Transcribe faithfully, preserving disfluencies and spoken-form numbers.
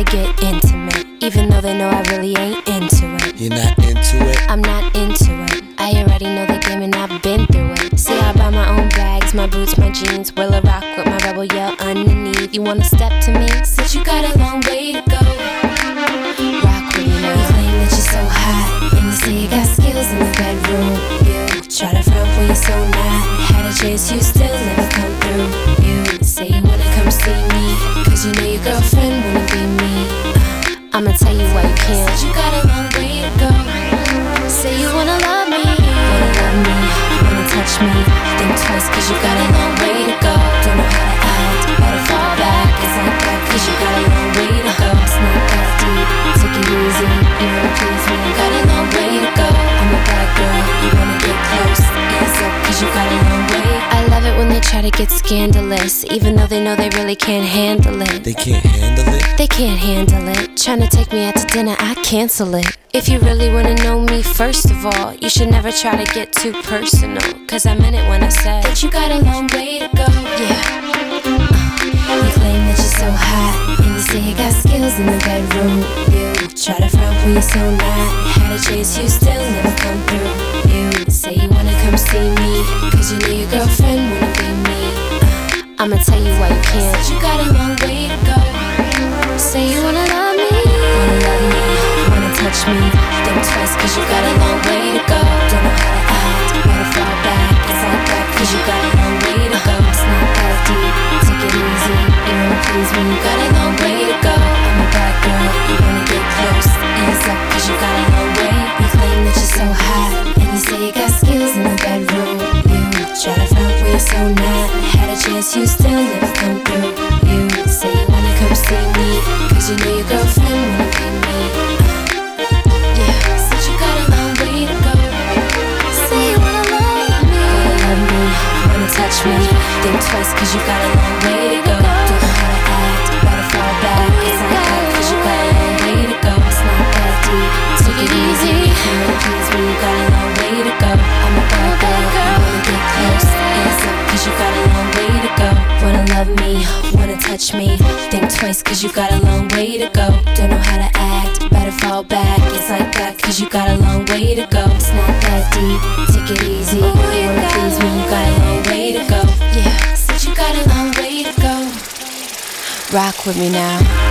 get intimate, even though they know I really ain't into it. You're not into it? I'm not into it. I already know the game and I've been through it. See, I buy my own bags, my boots, my jeans. Will I rock with my rebel yell underneath? You wanna step to me? Since you got a long way to go. Rock with me now. You claim that you're so hot, and you say you got skills in the bedroom. You try to front when you're so not. Had a chance, you still never come through. You say you wanna come see me, cause you know your girlfriend wanna be me. uh, I'ma tell you why you can't. Since you got a long way to go. Say you wanna love me, wanna love me, wanna touch me. Think twice cause you got a long way to go. Don't know how to act, better fall back. It's like that cause you got a long way to go. It's not that deep, take it easy. You wanna please me, got a long way to go. I'm a bad girl, you wanna get close. Ease up cause you got a long way. I love it when they try to get scandalous, even though they know they really can't handle it. They can't handle it? They can't handle it. Tryna take me out to dinner, I cancel it. If you really wanna know me, first of all, you should never try to get too personal, cause I meant it when I said that you got a long way to go. Yeah. uh, You claim that you're so hot, and you say you got skills in the bedroom. You try to front when you're so not. Had a chance, you still never come through. You say you wanna come see me, cause you know your girlfriend wanna be me. uh, I'ma tell you why you can't. Since you got a long way to go. Say you wanna love me, wanna love me, wanna touch me. Think twice cause you got a long way to go. Don't know how to act, better fall back. It's like that cause you got a long way to go. It's not that deep, take it easy. You wanna please me, you got a long way to go. I'm a bad girl, you wanna get close. Ease up cause you got a long way. You claim that you're so hot, and you say you got skills in the bedroom. You try to front when you're so not. Had a chance, you still never come through. You say you wanna come see me, cause you know your girlfriend wanna be me. Yeah, since you got a long way to go. Say you wanna love me, wanna love me, wanna touch me. Think twice cause you got a long way to go. Don't know how to act, better fall back. It's like that cause you got a long way to go. It's not that deep, take it easy. You wanna please me, you got a long way to go. I'm a bad girl, you wanna get close. Ease up cause you got a long way to go. Wanna love me, wanna touch me. Think twice cause you got a long way to go. Don't know how to act, better fall back. It's like that cause you got a long way to go. It's not that deep, take it easy. You wanna please me, you got a long way to go. Yeah, since you got a long way to go. Rock with me now.